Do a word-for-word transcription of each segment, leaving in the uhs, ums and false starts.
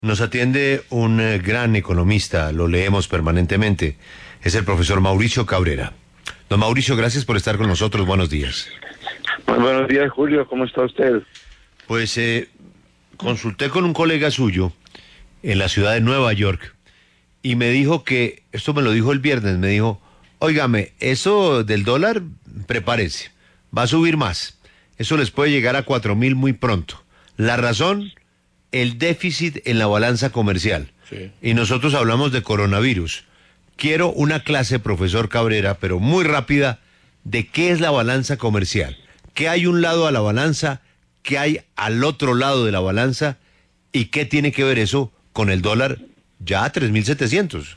Nos atiende un eh, gran economista, lo leemos permanentemente, es el profesor Mauricio Cabrera. Don Mauricio, gracias por estar con nosotros, buenos días. Muy buenos días, Julio, ¿cómo está usted? Pues eh, consulté con un colega suyo en la ciudad de Nueva York y me dijo que, esto me lo dijo el viernes, me dijo, óigame, eso del dólar, prepárese, va a subir más, eso les puede llegar a cuatro mil muy pronto. La razón, el déficit en la balanza comercial. Sí. Y nosotros hablamos de coronavirus. Quiero una clase, profesor Cabrera, pero muy rápida, de qué es la balanza comercial. ¿Qué hay un lado a la balanza? ¿Qué hay al otro lado de la balanza? ¿Y qué tiene que ver eso con el dólar ya a tres mil setecientos?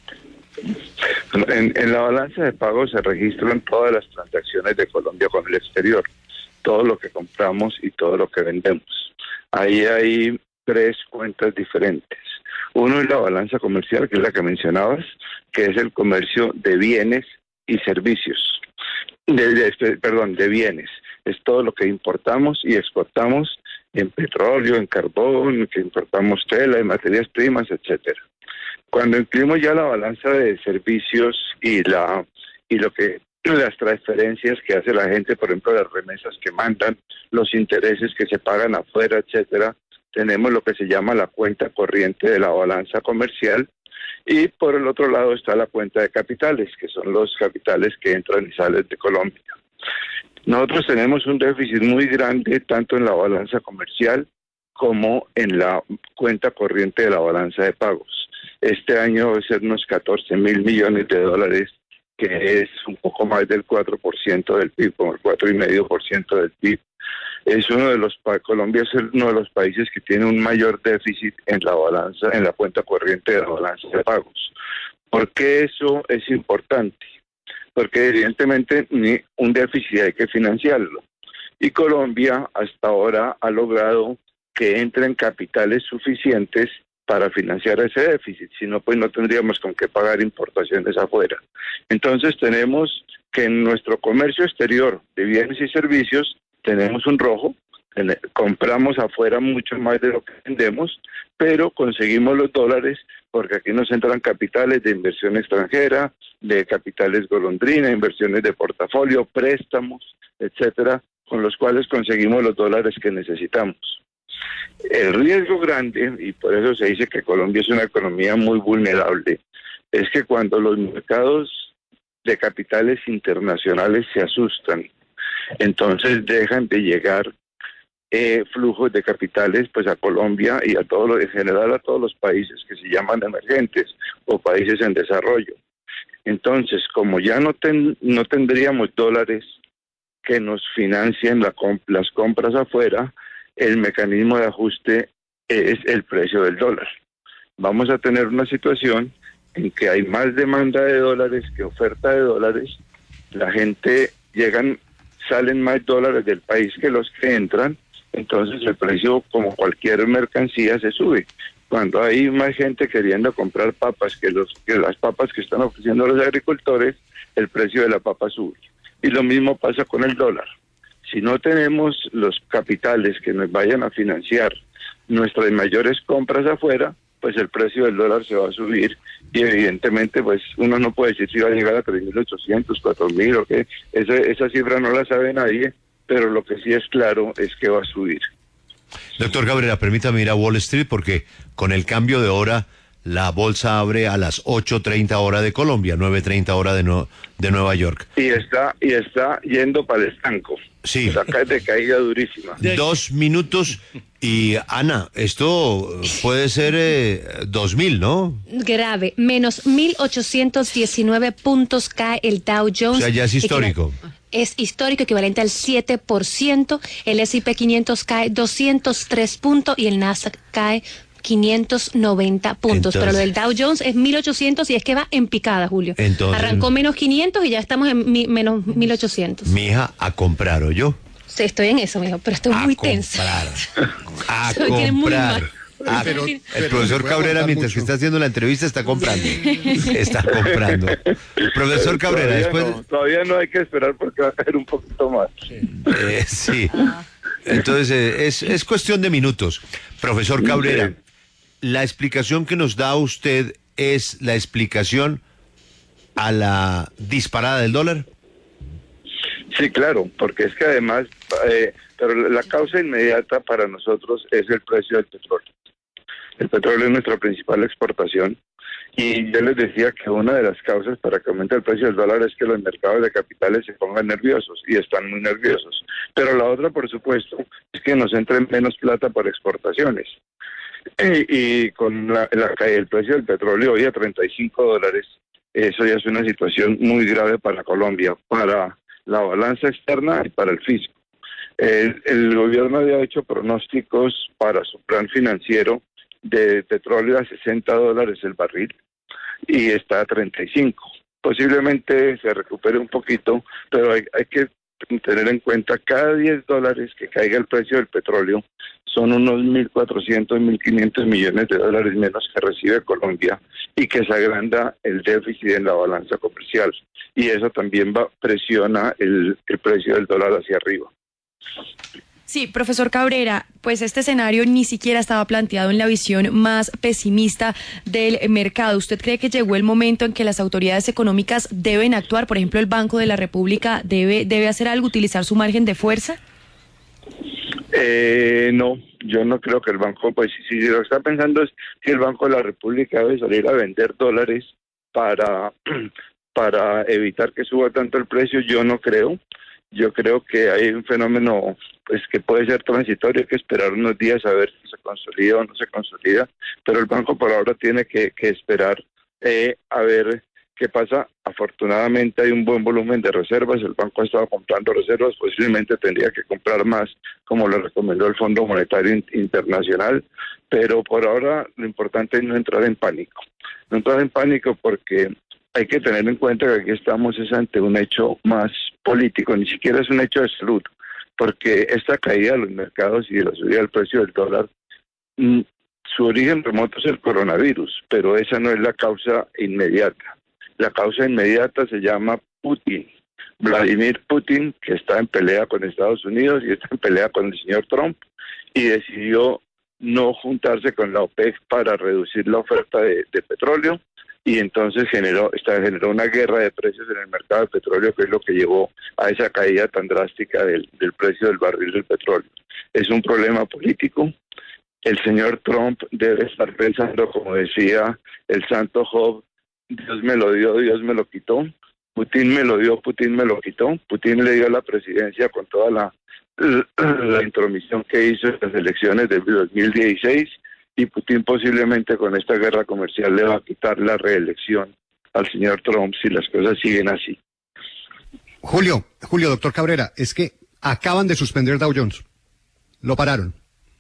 En, en la balanza de pagos se registran todas las transacciones de Colombia con el exterior. Todo lo que compramos y todo lo que vendemos. Ahí hay tres cuentas diferentes. Uno es la balanza comercial, que es la que mencionabas, que es el comercio de bienes y servicios. De, de, perdón, de bienes. Es todo lo que importamos y exportamos en petróleo, en carbón, que importamos tela, en materias primas, etcétera. Cuando incluimos ya la balanza de servicios y la y lo que las transferencias que hace la gente, por ejemplo, las remesas que mandan, los intereses que se pagan afuera, etcétera, tenemos lo que se llama la cuenta corriente de la balanza comercial, y por el otro lado está la cuenta de capitales, que son los capitales que entran y salen de Colombia. Nosotros tenemos un déficit muy grande tanto en la balanza comercial como en la cuenta corriente de la balanza de pagos. Este año va a ser unos catorce mil millones de dólares, que es un poco más del cuatro por ciento del P I B, como el cuatro coma cinco por ciento del P I B. Es uno de los Colombia es uno de los países que tiene un mayor déficit en la balanza, en la cuenta corriente de la balanza de pagos. ¿Por qué eso es importante? Porque evidentemente un déficit hay que financiarlo. Y Colombia hasta ahora ha logrado que entren capitales suficientes para financiar ese déficit, si no, pues no tendríamos con qué pagar importaciones afuera. Entonces tenemos que en nuestro comercio exterior de bienes y servicios tenemos un rojo, compramos afuera mucho más de lo que vendemos, pero conseguimos los dólares porque aquí nos entran capitales de inversión extranjera, de capitales golondrina, inversiones de portafolio, préstamos, etcétera, con los cuales conseguimos los dólares que necesitamos. El riesgo grande, y por eso se dice que Colombia es una economía muy vulnerable, es que cuando los mercados de capitales internacionales se asustan, entonces dejan de llegar eh, flujos de capitales pues a Colombia y a todo lo, en general a todos los países que se llaman emergentes o países en desarrollo. Entonces, como ya no, ten, no tendríamos dólares que nos financien la comp las compras afuera, el mecanismo de ajuste es el precio del dólar. Vamos a tener una situación en que hay más demanda de dólares que oferta de dólares. La gente llegan, salen más dólares del país que los que entran, entonces el precio, como cualquier mercancía, se sube. Cuando hay más gente queriendo comprar papas que, los, que las papas que están ofreciendo los agricultores, el precio de la papa sube. Y lo mismo pasa con el dólar. Si no tenemos los capitales que nos vayan a financiar nuestras mayores compras afuera, pues el precio del dólar se va a subir y evidentemente pues uno no puede decir si va a llegar a tres mil ochocientos, cuatro mil o qué, esa, esa cifra no la sabe nadie, pero lo que sí es claro es que va a subir. Doctor Cabrera, permítame ir a Wall Street porque con el cambio de hora la bolsa abre a las ocho treinta hora de Colombia, nueve treinta hora de, no, de Nueva York. Y está, y está yendo para el estanco. Sí. Acá es de caída durísima. Dos minutos y Ana, esto puede ser eh, dos mil, ¿no? Grave, menos mil ochocientos diecinueve puntos cae el Dow Jones. O sea, ya es histórico. Es histórico, equivalente al siete por ciento. El S y P quinientos cae doscientos tres puntos y el Nasdaq cae quinientos noventa puntos. Entonces, pero lo del Dow Jones es mil ochocientos y es que va en picada, Julio. Entonces, arrancó menos quinientos y ya estamos en mi, menos mil ochocientos. Mija, a comprar, ¿o yo? Sí, estoy en eso, mijo, pero estoy a muy comprar, tensa. A comprar. Ah, pero, el pero profesor Cabrera, mientras mucho. que está haciendo la entrevista, está comprando. Está comprando. Profesor Cabrera, todavía después... No, todavía no hay que esperar porque va a caer un poquito más. Sí. Eh, sí. Entonces, eh, es, es cuestión de minutos. Profesor Cabrera, la explicación que nos da usted es la explicación a la disparada del dólar. Sí, claro, porque es que además, eh, pero la causa inmediata para nosotros es el precio del petróleo. El petróleo es nuestra principal exportación y yo les decía que una de las causas para que aumente el precio del dólar es que los mercados de capitales se pongan nerviosos y están muy nerviosos. Pero la otra, por supuesto, es que nos entre menos plata por exportaciones. Y, y con la, la caída del precio del petróleo hoy a treinta y cinco dólares, eso ya es una situación muy grave para Colombia, para la balanza externa y para el fisco. El, el gobierno había hecho pronósticos para su plan financiero de petróleo a sesenta dólares el barril y está a treinta y cinco. Posiblemente se recupere un poquito, pero hay, hay que tener en cuenta cada diez dólares que caiga el precio del petróleo son unos mil cuatrocientos, mil quinientos millones de dólares menos que recibe Colombia y que se agranda el déficit en la balanza comercial. Y eso también va presiona el, el precio del dólar hacia arriba. Sí, profesor Cabrera, pues este escenario ni siquiera estaba planteado en la visión más pesimista del mercado. ¿Usted cree que llegó el momento en que las autoridades económicas deben actuar? Por ejemplo, el Banco de la República debe, debe hacer algo, utilizar su margen de fuerza. Eh, no, yo no creo que el banco, pues si, si lo está pensando es que el Banco de la República debe salir a vender dólares para, para evitar que suba tanto el precio, yo no creo. Yo creo que hay un fenómeno pues que puede ser transitorio, hay que esperar unos días a ver si se consolida o no se consolida, pero el banco por ahora tiene que, que esperar eh, a ver qué pasa. Afortunadamente hay un buen volumen de reservas, el banco ha estado comprando reservas, posiblemente tendría que comprar más, como lo recomendó el Fondo Monetario Internacional, pero por ahora lo importante es no entrar en pánico. No entrar en pánico porque hay que tener en cuenta que aquí estamos es ante un hecho más político, ni siquiera es un hecho de salud, porque esta caída de los mercados y de la subida del precio del dólar, mmm, su origen remoto es el coronavirus, pero esa no es la causa inmediata. La causa inmediata se llama Putin, Vladimir Putin, que está en pelea con Estados Unidos y está en pelea con el señor Trump, y decidió no juntarse con la OPEC para reducir la oferta de, de petróleo, y entonces generó, esta, generó una guerra de precios en el mercado de petróleo, que es lo que llevó a esa caída tan drástica del, del precio del barril del petróleo. Es un problema político. El señor Trump debe estar pensando, como decía el santo Job, Dios me lo dio, Dios me lo quitó. Putin me lo dio, Putin me lo quitó. Putin le dio la presidencia con toda la, la, la intromisión que hizo en las elecciones del dos mil dieciséis. Y Putin posiblemente con esta guerra comercial le va a quitar la reelección al señor Trump si las cosas siguen así. Julio, Julio, doctor Cabrera, es que acaban de suspender Dow Jones. Lo pararon.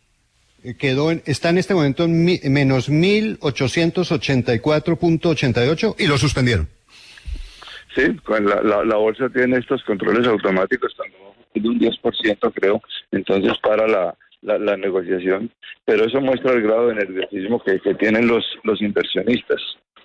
Quedó en, está en este momento en mi, menos mil ochocientos ochenta y cuatro punto ochenta y ocho y lo suspendieron. Sí, con la, la, la bolsa tiene estos controles automáticos cuando de un diez por ciento creo, entonces para la La, la negociación, pero eso muestra el grado de nerviosismo que, que tienen los, los inversionistas.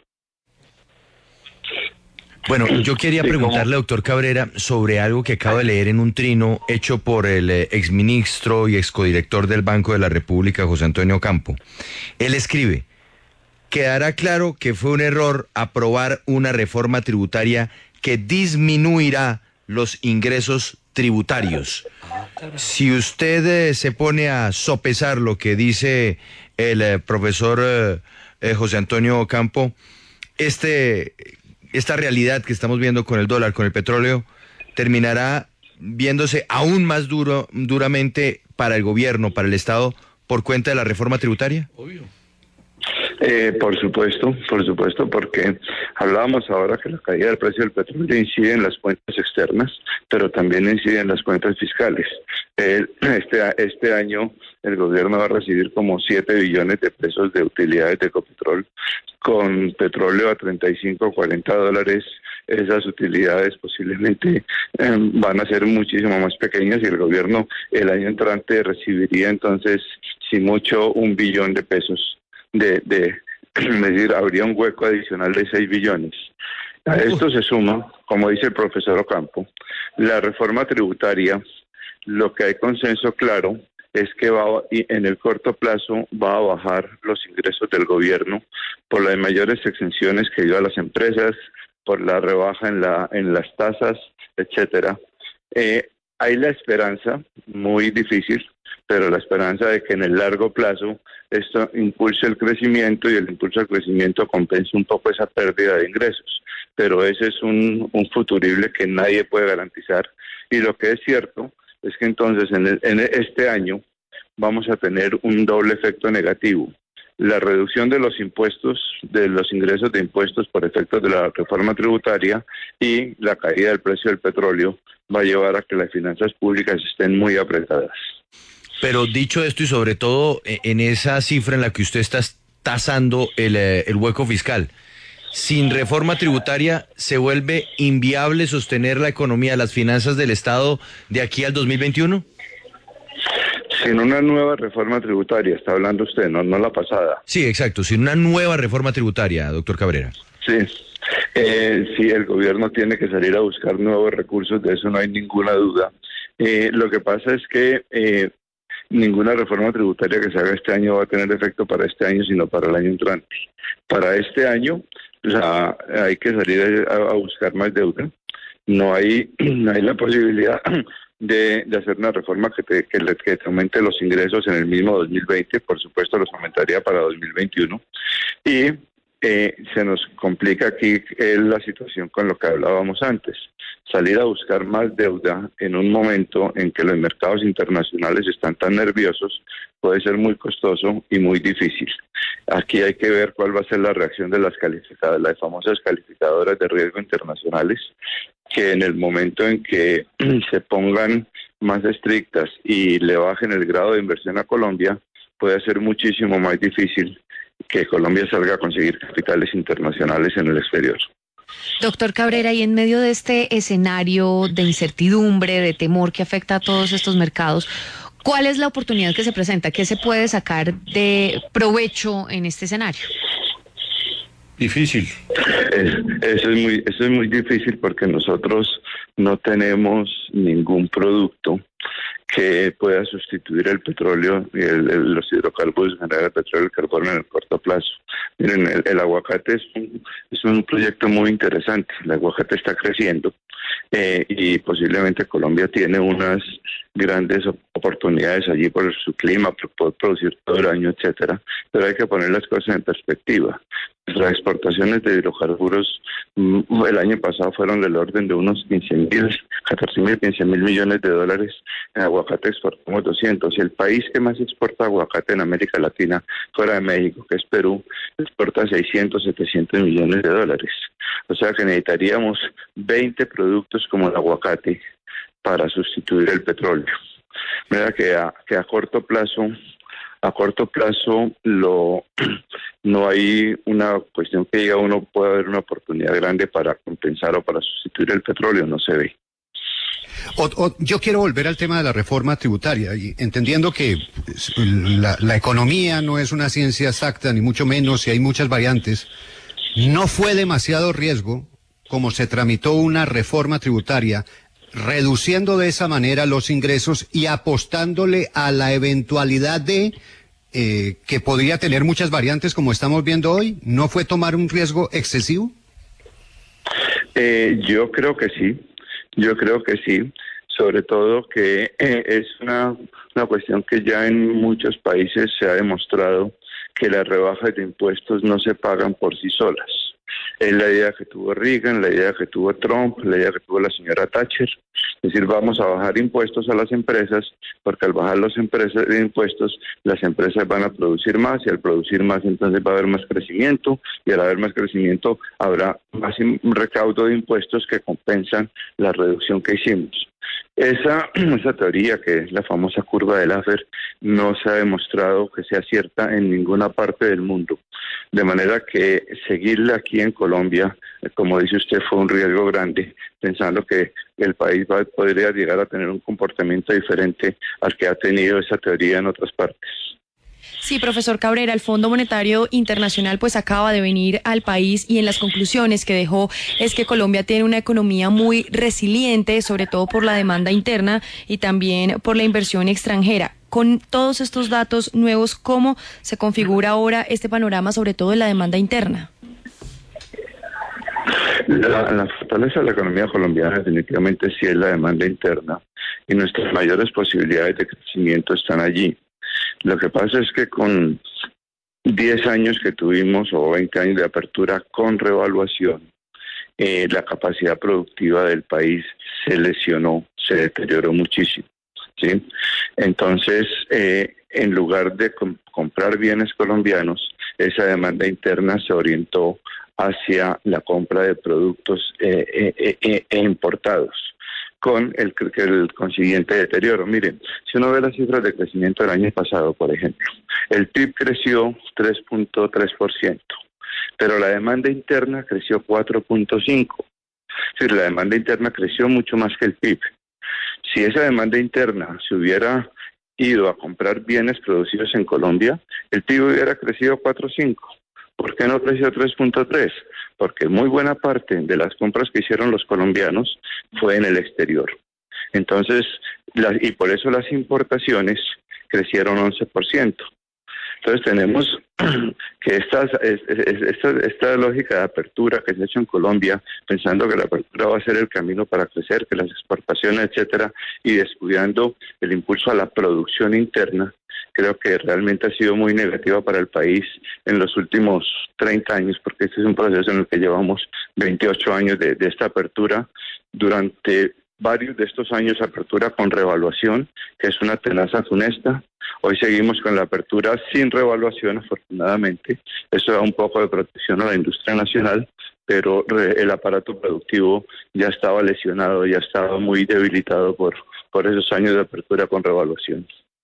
Bueno, yo quería sí, preguntarle, ¿cómo? Doctor Cabrera, sobre algo que acabo de leer en un trino hecho por el eh, exministro y excodirector del Banco de la República, José Antonio Campo. Él escribe: quedará claro que fue un error aprobar una reforma tributaria que disminuirá los ingresos tributarios. Si usted eh, se pone a sopesar lo que dice el eh, profesor eh, eh, José Antonio Campo, este, esta realidad que estamos viendo con el dólar, con el petróleo, terminará viéndose aún más duro, duramente para el gobierno, para el Estado, por cuenta de la reforma tributaria. Obvio. Eh, por supuesto, por supuesto, porque hablábamos ahora que la caída del precio del petróleo incide en las cuentas externas, pero también incide en las cuentas fiscales. Eh, este, este año el gobierno va a recibir como siete billones de pesos de utilidades de Ecopetrol, con petróleo a treinta y cinco, cuarenta dólares. Esas utilidades posiblemente eh, van a ser muchísimo más pequeñas y el gobierno el año entrante recibiría entonces, si mucho, un billón de pesos. De, de, es decir, habría un hueco adicional de seis billones. A esto se suma, como dice el profesor Ocampo, la reforma tributaria. Lo que hay consenso claro es que va a, y en el corto plazo va a bajar los ingresos del gobierno por las mayores exenciones que dio a las empresas, por la rebaja en la en las tasas, etcétera. Eh, hay la esperanza, muy difícil, pero la esperanza de que en el largo plazo esto impulse el crecimiento y el impulso al crecimiento compense un poco esa pérdida de ingresos. Pero ese es un, un futurible que nadie puede garantizar. Y lo que es cierto es que entonces en, el, en este año vamos a tener un doble efecto negativo. La reducción de los impuestos, de los ingresos de impuestos por efectos de la reforma tributaria y la caída del precio del petróleo va a llevar a que las finanzas públicas estén muy apretadas. Pero dicho esto y sobre todo en esa cifra en la que usted está tasando el, el hueco fiscal, sin reforma tributaria se vuelve inviable sostener la economía, las finanzas del Estado de aquí al dos mil veintiuno. Sin una nueva reforma tributaria, está hablando usted, no, no la pasada. Sí, exacto, sin una nueva reforma tributaria, doctor Cabrera. Sí, eh, sí, el gobierno tiene que salir a buscar nuevos recursos, de eso no hay ninguna duda. Eh, lo que pasa es que eh, ninguna reforma tributaria que se haga este año va a tener efecto para este año, sino para el año entrante. Para este año la, hay que salir a, a buscar más deuda. No hay, no hay la posibilidad de, de hacer una reforma que te, que, le, que te aumente los ingresos en el mismo dos mil veinte, por supuesto los aumentaría para dos mil veintiuno, y eh, se nos complica aquí eh, la situación con lo que hablábamos antes, salir a buscar más deuda en un momento en que los mercados internacionales están tan nerviosos puede ser muy costoso y muy difícil. Aquí hay que ver cuál va a ser la reacción de las calificadoras, las famosas calificadoras de riesgo internacionales, que en el momento en que se pongan más estrictas y le bajen el grado de inversión a Colombia, puede ser muchísimo más difícil que Colombia salga a conseguir capitales internacionales en el exterior. Doctor Cabrera, y en medio de este escenario de incertidumbre, de temor que afecta a todos estos mercados, ¿cuál es la oportunidad que se presenta? ¿Qué se puede sacar de provecho en este escenario? Difícil. Es, eso, es muy, eso es muy difícil porque nosotros no tenemos ningún producto que pueda sustituir el petróleo y el, el, los hidrocarburos, generar el petróleo y el carbono en el corto plazo. Miren, el, el aguacate es un, es un proyecto muy interesante. El aguacate está creciendo eh, y posiblemente Colombia tiene unas grandes oportunidades allí por su clima, por poder producir todo el año, etcétera. Pero hay que poner las cosas en perspectiva. Las exportaciones de hidrocarburos el año pasado fueron del orden de unos quince mil, catorce mil, quince mil millones de dólares. En aguacate exportamos doscientos. Y el país que más exporta aguacate en América Latina, fuera de México, que es Perú, exporta seiscientos, setecientos millones de dólares. O sea que necesitaríamos veinte productos como el aguacate para sustituir el petróleo. Mira que a, que a corto plazo... A corto plazo lo no hay una cuestión que diga uno puede haber una oportunidad grande para compensar o para sustituir el petróleo, no se ve. O, o, yo quiero volver al tema de la reforma tributaria, y entendiendo que la, la economía no es una ciencia exacta, ni mucho menos, y hay muchas variantes. ¿No fue demasiado riesgo, como se tramitó una reforma tributaria, reduciendo de esa manera los ingresos y apostándole a la eventualidad de eh, que podría tener muchas variantes como estamos viendo hoy? ¿No fue tomar un riesgo excesivo? Eh, yo creo que sí, yo creo que sí, sobre todo que eh, es una, una cuestión que ya en muchos países se ha demostrado que las rebajas de impuestos no se pagan por sí solas. Es la idea que tuvo Reagan, la idea que tuvo Trump, la idea que tuvo la señora Thatcher. Es decir, vamos a bajar impuestos a las empresas, porque al bajar los empresas, impuestos, las empresas van a producir más, y al producir más entonces va a haber más crecimiento, y al haber más crecimiento habrá más recaudo de impuestos que compensan la reducción que hicimos. Esa, esa teoría, que es la famosa curva de Laffer, no se ha demostrado que sea cierta en ninguna parte del mundo. De manera que seguirla aquí en Colombia, como dice usted, fue un riesgo grande, pensando que el país va, podría llegar a tener un comportamiento diferente al que ha tenido esa teoría en otras partes. Sí, profesor Cabrera, el Fondo Monetario Internacional pues acaba de venir al país y en las conclusiones que dejó es que Colombia tiene una economía muy resiliente, sobre todo por la demanda interna y también por la inversión extranjera. Con todos estos datos nuevos, ¿cómo se configura ahora este panorama, sobre todo en la demanda interna? La, la fortaleza de la economía colombiana definitivamente sí es la demanda interna y nuestras mayores posibilidades de crecimiento están allí. Lo que pasa es que con diez años que tuvimos o veinte años de apertura con revaluación, eh, la capacidad productiva del país se lesionó, se deterioró muchísimo, ¿sí? Entonces, eh, en lugar de com- comprar bienes colombianos, esa demanda interna se orientó hacia la compra de productos eh, eh, eh, eh, importados, con el, el consiguiente deterioro. Miren, si uno ve las cifras de crecimiento del año pasado, por ejemplo, el P I B creció tres punto tres por ciento, pero la demanda interna creció cuatro punto cinco por ciento. Es decir, la demanda interna creció mucho más que el P I B. Si esa demanda interna se hubiera ido a comprar bienes producidos en Colombia, el P I B hubiera crecido cuatro punto cinco por ciento. ¿Por qué no creció tres punto tres? Porque muy buena parte de las compras que hicieron los colombianos fue en el exterior. Entonces, la, y por eso las importaciones crecieron once por ciento. Entonces tenemos que esta, esta, esta lógica de apertura que se ha hecho en Colombia, pensando que la apertura va a ser el camino para crecer, que las exportaciones, etcétera, y descuidando el impulso a la producción interna, creo que realmente ha sido muy negativa para el país en los últimos treinta años, porque este es un proceso en el que llevamos veintiocho años de, de esta apertura. Durante varios de estos años apertura con revaluación, que es una tenaza funesta. Hoy seguimos con la apertura sin revaluación, afortunadamente. Eso da un poco de protección a la industria nacional, pero el aparato productivo ya estaba lesionado, ya estaba muy debilitado por, por esos años de apertura con revaluación.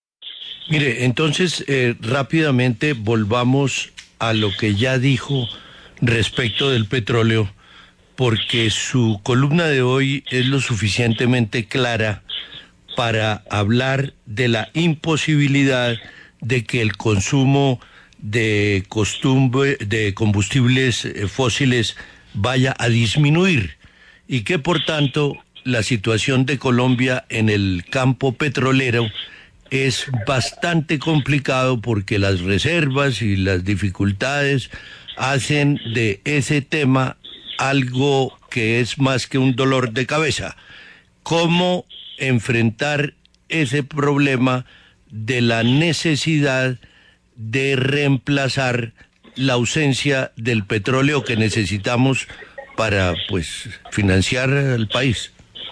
Mire, entonces eh, rápidamente volvamos a lo que ya dijo respecto del petróleo, porque su columna de hoy es lo suficientemente clara para hablar de la imposibilidad de que el consumo de costumbre, de combustibles fósiles vaya a disminuir y que por tanto la situación de Colombia en el campo petrolero es bastante complicado porque las reservas y las dificultades hacen de ese tema algo que es más que un dolor de cabeza. ¿Cómo enfrentar ese problema de la necesidad de reemplazar la ausencia del petróleo que necesitamos para, pues, financiar al país?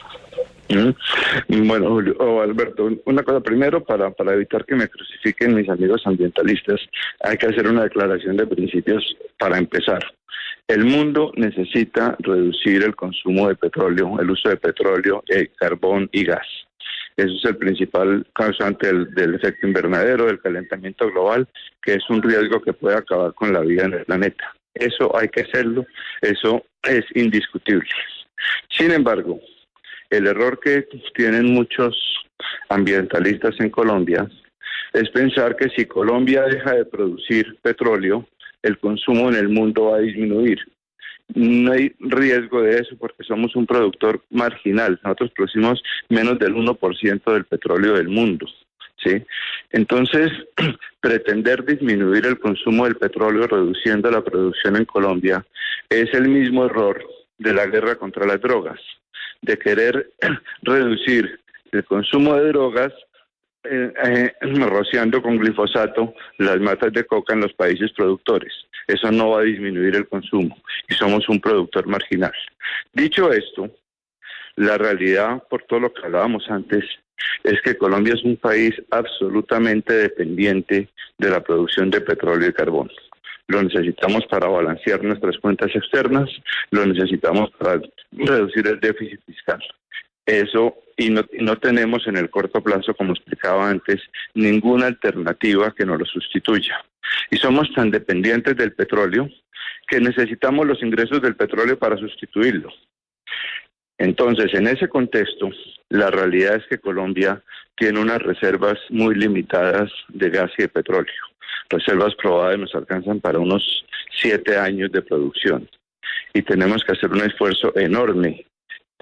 Bueno, Julio, oh, Alberto, una cosa primero, para, para evitar que me crucifiquen mis amigos ambientalistas, hay que hacer una declaración de principios para empezar. El mundo necesita reducir el consumo de petróleo, el uso de petróleo, eh, carbón y gas. Eso es el principal causante del, del efecto invernadero, del calentamiento global, que es un riesgo que puede acabar con la vida en el planeta. Eso hay que hacerlo, eso es indiscutible. Sin embargo, el error que tienen muchos ambientalistas en Colombia es pensar que si Colombia deja de producir petróleo, el consumo en el mundo va a disminuir. No hay riesgo de eso porque somos un productor marginal. Nosotros producimos menos del uno por ciento del petróleo del mundo, ¿sí? Entonces, pretender disminuir el consumo del petróleo reduciendo la producción en Colombia es el mismo error de la guerra contra las drogas, de querer reducir el consumo de drogas eh, eh, rociando con glifosato las matas de coca en los países productores. Eso no va a disminuir el consumo y somos un productor marginal. Dicho esto, la realidad, por todo lo que hablábamos antes, es que Colombia es un país absolutamente dependiente de la producción de petróleo y carbón. Lo necesitamos para balancear nuestras cuentas externas, lo necesitamos para reducir el déficit fiscal. Eso, y no, y no tenemos en el corto plazo, como explicaba antes, ninguna alternativa que nos lo sustituya. Y somos tan dependientes del petróleo que necesitamos los ingresos del petróleo para sustituirlo. Entonces, en ese contexto, la realidad es que Colombia tiene unas reservas muy limitadas de gas y de petróleo. Reservas probadas nos alcanzan para unos siete años de producción. Y tenemos que hacer un esfuerzo enorme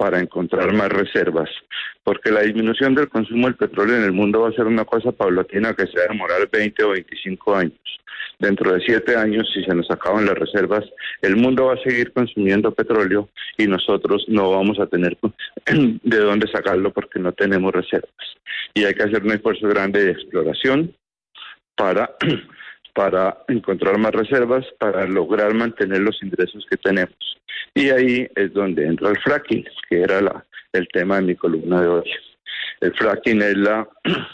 para encontrar más reservas, porque la disminución del consumo del petróleo en el mundo va a ser una cosa paulatina que se va a demorar veinte o veinticinco años. Dentro de siete años, si se nos acaban las reservas, el mundo va a seguir consumiendo petróleo y nosotros no vamos a tener de dónde sacarlo porque no tenemos reservas. Y hay que hacer un esfuerzo grande de exploración para, para encontrar más reservas, para lograr mantener los ingresos que tenemos. Y ahí es donde entra el fracking, que era la, el tema de mi columna de hoy. El fracking es la,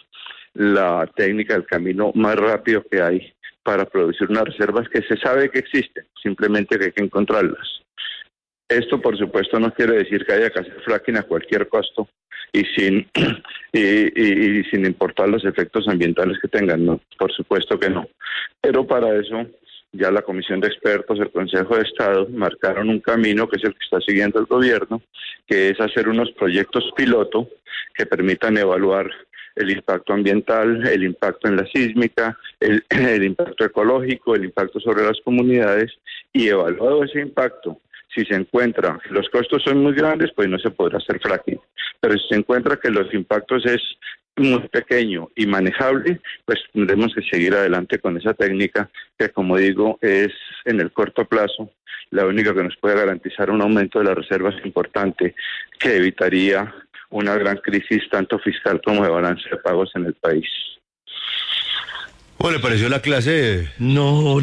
la técnica, el camino más rápido que hay para producir unas reservas que se sabe que existen, simplemente que hay que encontrarlas. Esto, por supuesto, no quiere decir que haya que hacer fracking a cualquier costo y sin y, y, y sin importar los efectos ambientales que tengan, no, por supuesto que no. Pero para eso ya la Comisión de Expertos, el Consejo de Estado, marcaron un camino que es el que está siguiendo el gobierno, que es hacer unos proyectos piloto que permitan evaluar el impacto ambiental, el impacto en la sísmica, el, el impacto ecológico, el impacto sobre las comunidades, y evaluado ese impacto, si se encuentra que los costos son muy grandes, pues no se podrá hacer fracking, pero si se encuentra que los impactos es muy pequeño y manejable, pues tendremos que seguir adelante con esa técnica que, como digo, es en el corto plazo la única que nos puede garantizar un aumento de las reservas importante que evitaría una gran crisis tanto fiscal como de balance de pagos en el país. ¿Cómo le pareció la clase? No,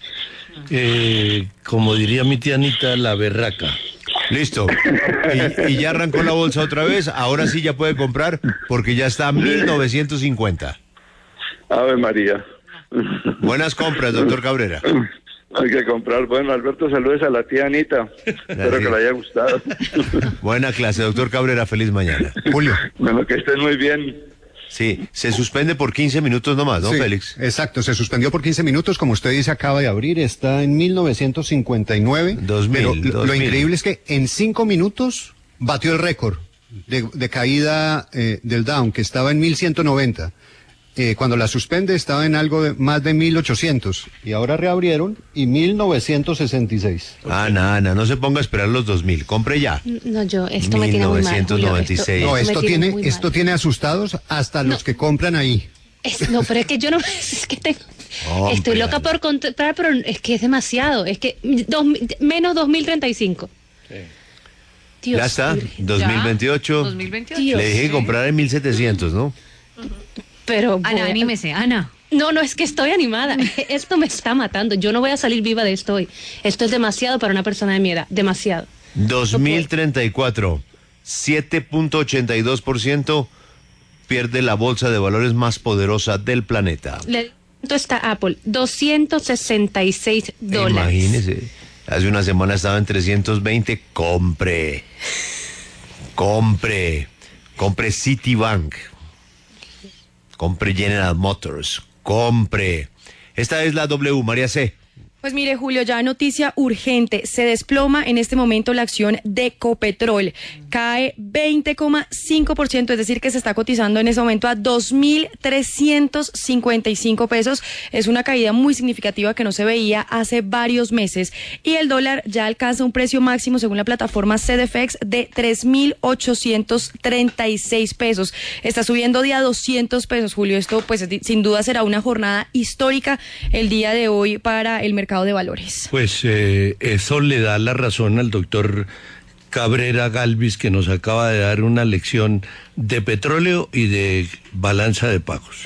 eh, como diría mi tía Anita, la berraca. Listo. Y, y ya arrancó la bolsa otra vez. Ahora sí ya puede comprar porque ya está a mil novecientos cincuenta. Ave María. Buenas compras, doctor Cabrera. Hay que comprar. Bueno, Alberto, saludos a la tía Anita. Espero que le haya gustado. Buena clase, doctor Cabrera. Feliz mañana. Julio. Bueno, que estén muy bien. Sí, se suspende por quince minutos nomás, ¿no, sí, Félix? Exacto, se suspendió por quince minutos, como usted dice, acaba de abrir, está en mil novecientos cincuenta y nueve. dos mil, pero lo, dos lo mil. increíble es que en cinco minutos batió el récord de, de caída eh, del Dow, que estaba en mil ciento noventa. Eh, cuando la suspende estaba en algo de más de mil ochocientos y ahora reabrieron y mil novecientos sesenta y seis. Ana, Ana, no se ponga a esperar los dos mil, compre ya. No, yo, esto me tiene muy mal, Julio, mil novecientos noventa y seis. esto- No, esto esto me tiene tiene, muy esto mal. tiene asustados hasta los No. que compran ahí. Es- no, pero es que yo no, es que tengo, Hombre, estoy loca Ana. por comprar, pero es que es demasiado, es que dos, menos dos mil treinta y cinco. Dios, Ya está, Virgen. dos mil veintiocho. dos mil veintiocho. Dios. Le dije Sí. comprar en mil setecientos, ¿no? Pero Ana, voy- anímese, Ana. No, no, es que estoy animada. Esto me está matando. Yo no voy a salir viva de esto hoy. Esto es demasiado para una persona de mi edad. Demasiado. dos mil treinta y cuatro, siete punto ochenta y dos por ciento pierde la bolsa de valores más poderosa del planeta. Le- ¿Cuánto está Apple? doscientos sesenta y seis dólares. Imagínese, hace una semana estaba en trescientos veinte. Compre, compre, compre Citibank, compre General Motors, compre. Esta es la W, María C. Pues mire, Julio, ya noticia urgente. Se desploma en este momento la acción de Ecopetrol. Cae veinte coma cinco por ciento, es decir, que se está cotizando en ese momento a dos mil trescientos cincuenta y cinco pesos. Es una caída muy significativa que no se veía hace varios meses. Y el dólar ya alcanza un precio máximo, según la plataforma C D F X, de tres mil ochocientos treinta y seis pesos. Está subiendo día doscientos pesos, Julio. Esto, pues, sin duda será una jornada histórica el día de hoy para el mercado de valores. Pues eh, eso le da la razón al doctor Cabrera Galvis, que nos acaba de dar una lección de petróleo y de balanza de pagos.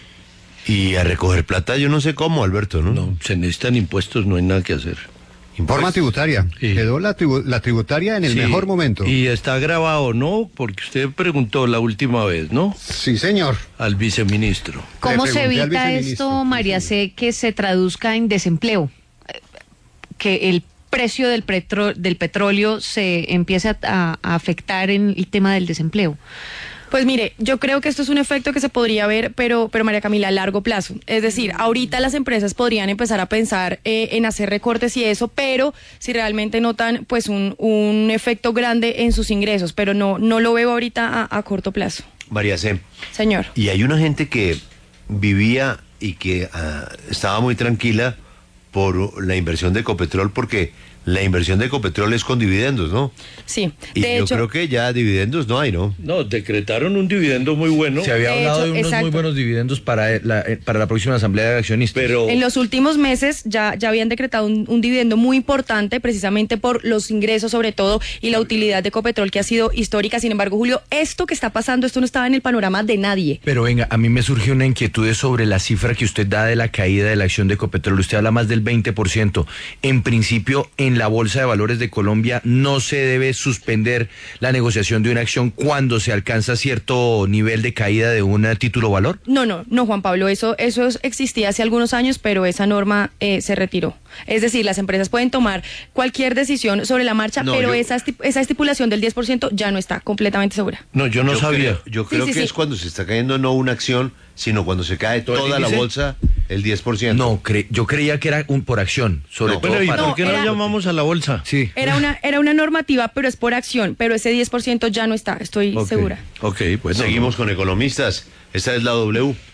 Y a recoger plata, yo no sé cómo, Alberto, ¿no? No, se necesitan impuestos, no hay nada que hacer. Forma tributaria. Sí. Quedó la, tribu- la tributaria en el Sí, mejor momento. Y está grabado, ¿no? Porque usted preguntó la última vez, ¿no? Sí, señor. Al viceministro. ¿Cómo Le se pregunté al evita viceministro. esto, María C., que se traduzca en desempleo? Eh, Que el precio del, petro- del petróleo se empiece a, a- a afectar en el tema del desempleo. Pues mire, yo creo que esto es un efecto que se podría ver, pero, pero María Camila, a largo plazo. Es decir, ahorita las empresas podrían empezar a pensar eh, en hacer recortes y eso, pero si realmente notan pues un, un efecto grande en sus ingresos, pero no, no lo veo ahorita a, a corto plazo. María C. Señor. Y hay una gente que vivía y que ah, estaba muy tranquila por la inversión de Ecopetrol porque la inversión de Ecopetrol es con dividendos, ¿no? Sí, Y de yo hecho, creo que ya dividendos no hay, ¿no? No, decretaron un dividendo muy bueno, Se había De hablado hecho, de unos exacto. muy buenos dividendos para eh, la, eh, para la próxima asamblea de accionistas. pero en los últimos meses ya, ya habían decretado un, un dividendo muy importante precisamente por los ingresos sobre todo y la utilidad de Ecopetrol que ha sido histórica. Sin embargo, Julio, esto que está pasando, esto no estaba en el panorama de nadie. Pero venga, a mí me surge una inquietud sobre la cifra que usted da de la caída de la acción de Ecopetrol. Usted habla más del veinte por ciento. En principio, en la Bolsa de Valores de Colombia no se debe suspender la negociación de una acción cuando se alcanza cierto nivel de caída de un título valor. No, no, no, Juan Pablo, eso, eso es- existía hace algunos años, pero esa norma eh, se retiró. Es decir, las empresas pueden tomar cualquier decisión sobre la marcha, No, pero yo- esa, esti- esa estipulación del diez por ciento ya no está completamente segura. no, yo no yo sabía. Creo, yo creo sí, que sí. es cuando se está cayendo no una acción, sino cuando se cae ¿Todo el toda la índice? bolsa, el diez por ciento. No, cre- yo creía que era un por acción, sobre No, todo Bueno, ¿y para... por qué no era- llamamos a la bolsa? Sí. Era una, era una normativa, pero es por acción, pero ese diez por ciento ya no está, estoy Ok. segura. Ok, pues no, Seguimos con economistas. Esta es la W.